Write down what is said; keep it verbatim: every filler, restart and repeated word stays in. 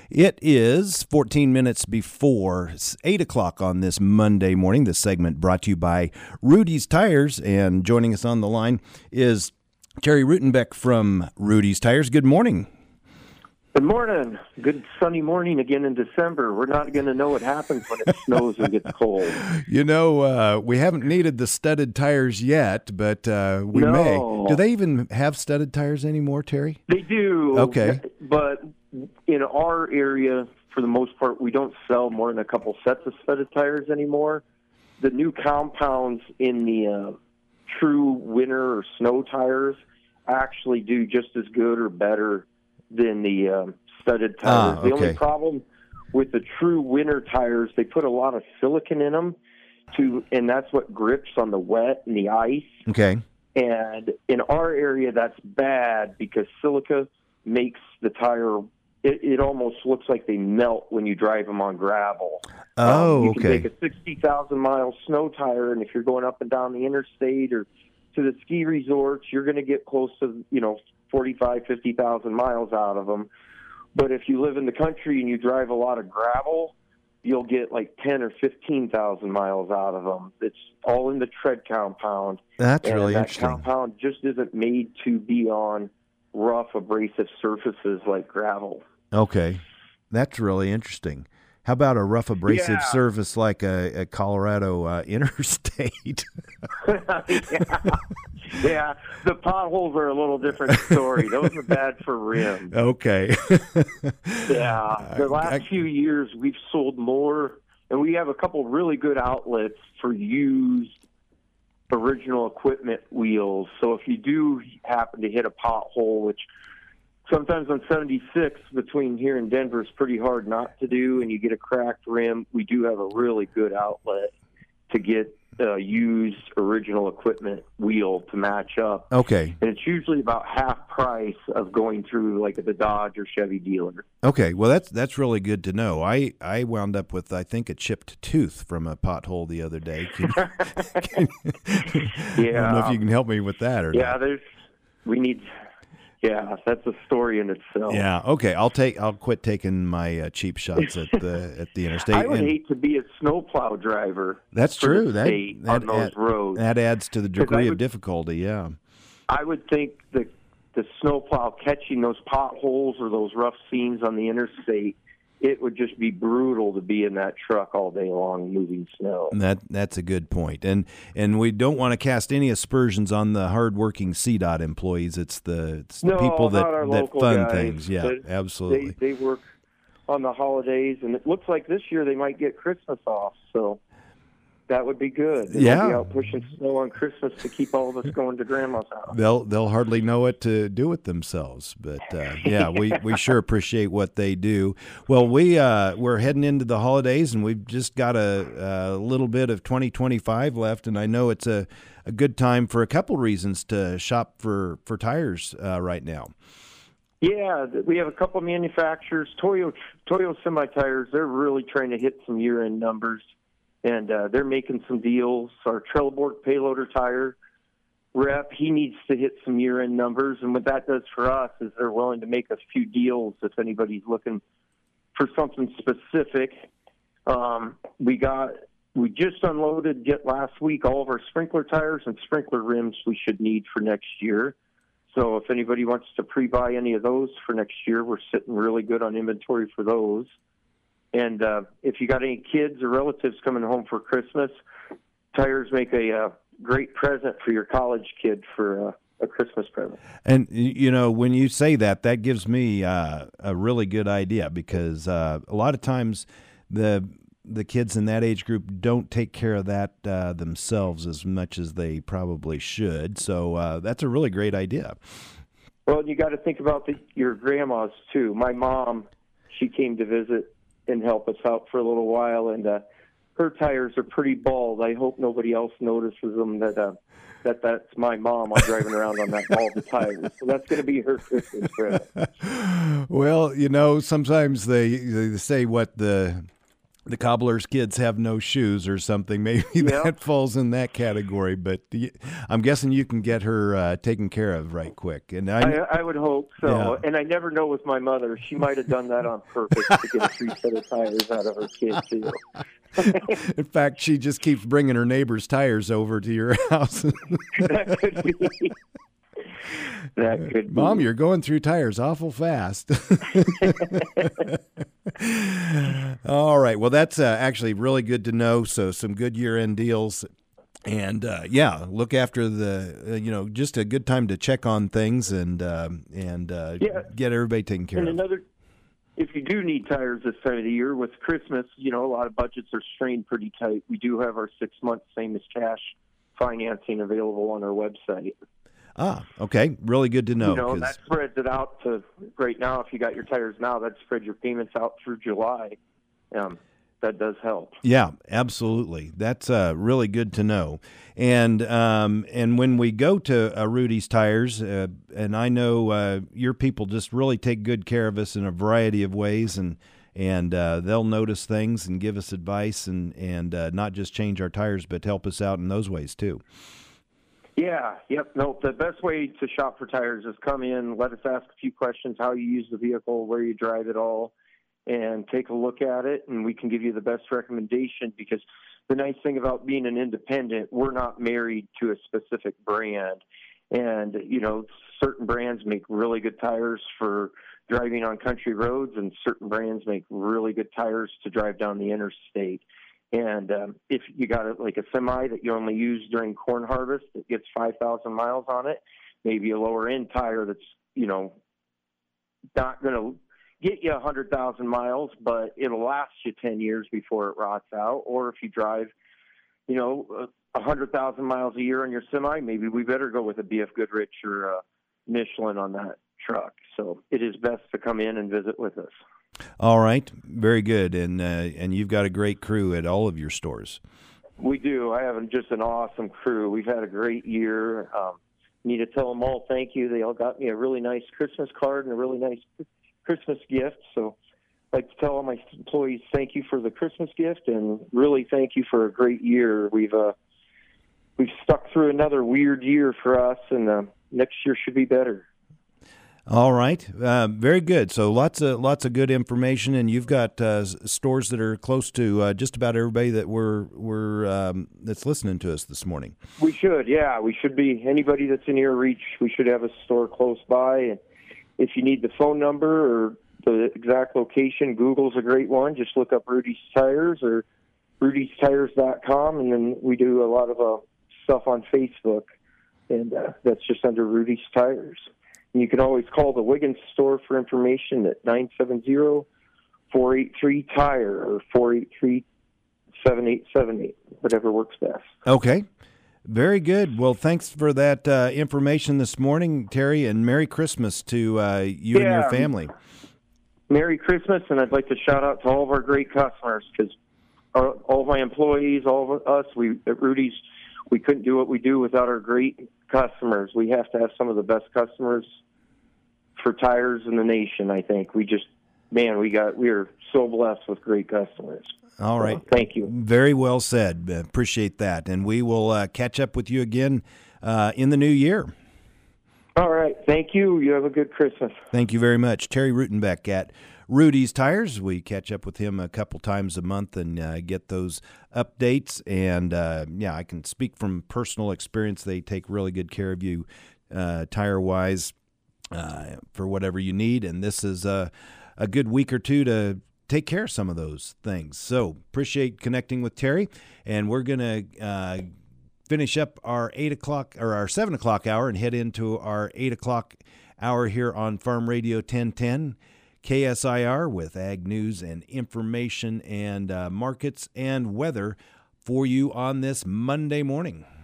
It is fourteen minutes before eight o'clock on this Monday morning. This segment brought to you by Rudy's Tires. And joining us on the line is Terry Rutenbeck from Rudy's Tires. Good morning. Good morning. Good sunny morning again in December. We're not going to know what happens when it snows and gets cold. You know, uh, we haven't needed the studded tires yet, but uh, we no. may. Do they even have studded tires anymore, Terry? They do. Okay. But in our area, for the most part, we don't sell more than a couple sets of studded tires anymore. The new compounds in the uh, true winter or snow tires actually do just as good or better than the um, studded tires. Ah, the okay. only problem with the true winter tires, they put a lot of silicon in them, to, and that's what grips on the wet and the ice. Okay. And in our area, that's bad because silica makes the tire, it, it almost looks like they melt when you drive them on gravel. Oh, um, you okay. can take a sixty thousand mile snow tire, and if you're going up and down the interstate or to the ski resorts, you're going to get close to, you know, forty-five, fifty thousand miles out of them. But if you live in the country and you drive a lot of gravel, you'll get like ten or fifteen thousand miles out of them. It's all in the tread compound. That's and really that interesting. compound just isn't made to be on rough, abrasive surfaces like gravel. Okay. That's really interesting. How about a rough abrasive Yeah. surface like a, a Colorado uh, interstate? yeah. yeah, the potholes are a little different story. Those are bad for rims. Okay. Yeah, the last I- few years we've sold more, and we have a couple really good outlets for used original equipment wheels. So if you do happen to hit a pothole, which sometimes on seventy-six between here and Denver is pretty hard not to do, and you get a cracked rim, we do have a really good outlet to get uh, used original equipment wheel to match up. Okay. And it's usually about half price of going through like the Dodge or Chevy dealer. Okay. Well, that's that's really good to know. I, I wound up with, I think, a chipped tooth from a pothole the other day. Can, can, Yeah. I don't know if you can help me with that or Yeah, not. there's, we need, yeah, that's a story in itself. Yeah. Okay. I'll take. I'll quit taking my uh, cheap shots at the at the interstate. I would And hate to be a snowplow driver. that's for true. the That state that, on those add- roads. that adds to the 'Cause I degree of would- difficulty. Yeah. I would think the the snowplow catching those potholes or those rough seams on the interstate, it would just be brutal to be in that truck all day long moving snow. That that's a good point, and and we don't want to cast any aspersions on the hardworking C DOT employees. It's the, it's the No, people that not our that local fund guys. things. Yeah, They- absolutely. They, they work on the holidays, and it looks like this year they might get Christmas off, so that would be good. They Yeah. might be out pushing snow on Christmas to keep all of us going to Grandma's house. They'll they'll hardly know what to do with themselves, but uh, yeah, we, we sure appreciate what they do. Well, we uh, we're heading into the holidays, and we've just got a, a little bit of twenty twenty-five left, and I know it's a, a good time for a couple reasons to shop for for tires uh, right now. Yeah, th- we have a couple of manufacturers. Toyo Toyo Semi Tires, they're really trying to hit some year-end numbers, and uh, they're making some deals. Our Trelleborg Payloader tire rep, he needs to hit some year-end numbers, and what that does for us is they're willing to make a few deals if anybody's looking for something specific. Um, we got we just unloaded get last week all of our sprinkler tires and sprinkler rims we should need for next year. So if anybody wants to pre-buy any of those for next year, we're sitting really good on inventory for those. And uh, if you got any kids or relatives coming home for Christmas, tires make a uh, great present for your college kid for uh, a Christmas present. And, you know, when you say that, that gives me uh, a really good idea because uh, a lot of times the the kids in that age group don't take care of that uh, themselves as much as they probably should. So uh, that's a really great idea. Well, you got to think about the, your grandmas, too. My mom, she came to visit and help us out for a little while, and uh, her tires are pretty bald. I hope nobody else notices them that uh, that that's my mom. I'm driving around on that bald tires. So that's going to be her Christmas present. Well, you know, sometimes they, they say what the the cobbler's kids have no shoes or something. Maybe Yep. that falls in that category. But y- I'm guessing you can get her uh, taken care of right quick. And I, I, I would hope so. Yeah. And I never know with my mother. She might have done that on purpose to get a free set of tires out of her kid, too. in fact, she just keeps bringing her neighbor's tires over to your house. That could be. That could be. Mom, you're going through tires awful fast. All right. Well, that's uh, actually really good to know. So some good year-end deals. And, uh, yeah, look after the, uh, you know, just a good time to check on things and um, and uh, Yeah. get everybody taken care And of. another, if you do need tires this time of the year, with Christmas, you know, a lot of budgets are strained pretty tight. We do have our six-month same as cash financing available on our website. Ah, okay. Really good to know. You know, 'cause- that spreads it out to right now. If you got your tires now, that spreads your payments out through July. Um, that does help. Yeah, absolutely. That's uh, really good to know. And um, and when we go to uh, Rudy's Tires, uh, and I know uh, your people just really take good care of us in a variety of ways, and and uh, they'll notice things and give us advice, and and uh, not just change our tires, but help us out in those ways too. Yeah, yep. No, the best way to shop for tires is come in, let us ask a few questions, how you use the vehicle, where you drive it all, and take a look at it, and we can give you the best recommendation, because the nice thing about being an independent, we're not married to a specific brand. And, you know, certain brands make really good tires for driving on country roads, and certain brands make really good tires to drive down the interstate. And um, if you got it like a semi that you only use during corn harvest that gets five thousand miles on it, maybe a lower end tire that's, you know, not going to get you one hundred thousand miles, but it'll last you ten years before it rots out. Or if you drive, you know, one hundred thousand miles a year on your semi, maybe we better go with a B F Goodrich or a Michelin on that truck. So it is best to come in and visit with us. All right, very good, and uh, and you've got a great crew at all of your stores. We do. I have just an awesome crew. We've had a great year. Um, need to tell them all thank you. They all got me a really nice Christmas card and a really nice Christmas gift. So I'd like to tell all my employees thank you for the Christmas gift, and really thank you for a great year. We've uh, we've stuck through another weird year for us, and uh, next year should be better. All right, uh, very good. So lots of lots of good information, and you've got uh, stores that are close to uh, just about everybody that we're we're um, that's listening to us this morning. We should, yeah, we should be. Anybody that's in your reach, we should have a store close by. And if you need the phone number or the exact location, Google's a great one. Just look up Rudy's Tires or rudys tires dot com, and then we do a lot of uh, stuff on Facebook, and uh, that's just under Rudy's Tires. And you can always call the Wiggins store for information at nine seven zero, four eight three, tire or four eight three, seven eight seven eight, whatever works best. Okay, very good. Well, thanks for that uh, information this morning, Terry, and Merry Christmas to uh, you Yeah. and your family. Merry Christmas, and I'd like to shout out to all of our great customers, because all of my employees, all of us, we at Rudy's, we couldn't do what we do without our great customers. We have to have some of the best customers for tires in the nation, I think. We just, man, we got, we are so blessed with great customers. All right. So, thank you. Very well said. Appreciate that. And we will uh, catch up with you again uh, in the new year. All right. Thank you. You have a good Christmas. Thank you very much. Terry Rutenbeck at Rudy's Tires. We catch up with him a couple times a month and uh, get those updates. And, uh, yeah, I can speak from personal experience. They take really good care of you uh, tire-wise uh, for whatever you need. And this is uh, a good week or two to take care of some of those things. So appreciate connecting with Terry. And we're going to uh, finish up our eight o'clock or our seven o'clock hour and head into our eight o'clock hour here on Farm Radio ten ten. K S I R with ag news and information and uh, markets and weather for you on this Monday morning.